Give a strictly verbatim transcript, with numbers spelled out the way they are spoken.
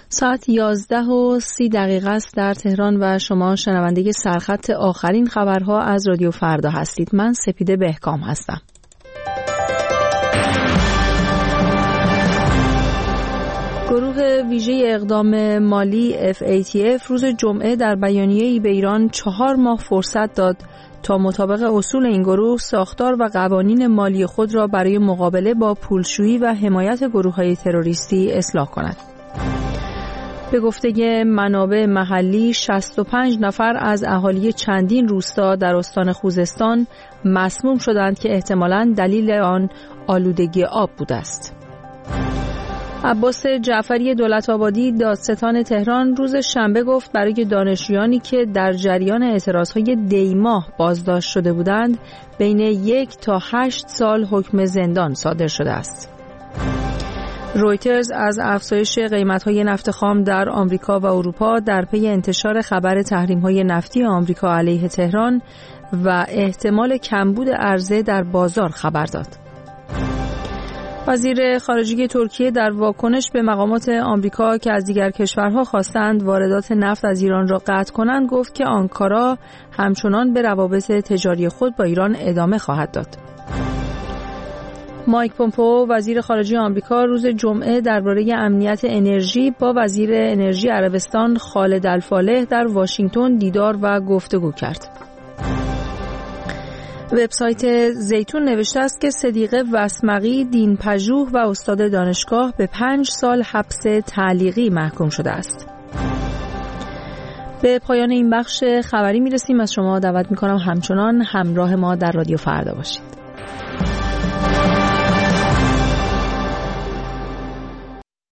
ساعت یازده و سی دقیقه است در تهران و شما شنونده سرخط آخرین خبرها از رادیو فردا هستید. من سپیده بهکام هستم. گروه ویژه اقدام مالی اف ای تی اف روز جمعه در بیانیه‌ای به ایران چهار ماه فرصت داد تا مطابق اصول این گروه ساختار و قوانین مالی خود را برای مقابله با پولشویی و حمایت گروه‌های تروریستی اصلاح کند. به گفته منابع محلی شصت و پنج نفر از اهالی چندین روستا در استان خوزستان مسموم شدند که احتمالاً دلیل آن آلودگی آب بوده است. عباس جعفری دولت‌آبادی دادستان تهران روز شنبه گفت برای دانشجویانی که در جریان اعتراضهای دیماه بازداشت شده بودند بین یک تا هشت سال حکم زندان صادر شده است. رویترز از افزایش قیمت‌های نفت خام در آمریکا و اروپا در پی انتشار خبر تحریم‌های نفتی آمریکا علیه تهران و احتمال کمبود عرضه در بازار خبر داد. وزیر خارجه ترکیه در واکنش به مقامات آمریکا که از دیگر کشورها خواستند واردات نفت از ایران را قطع کنند گفت که آنکارا همچنان به روابط تجاری خود با ایران ادامه خواهد داد. مایک پومپئو وزیر خارجه آمریکا روز جمعه درباره امنیت انرژی با وزیر انرژی عربستان خالد الفالح در واشنگتن دیدار و گفتگو کرد. وبسایت زیتون نوشته است که صدیقه وسمقی دین‌پژوه و استاد دانشگاه به پنج سال حبس تعلیقی محکوم شده است. به پایان این بخش خبری میرسیم. از شما دعوت میکنم همچنان همراه ما در رادیو فردا باشید.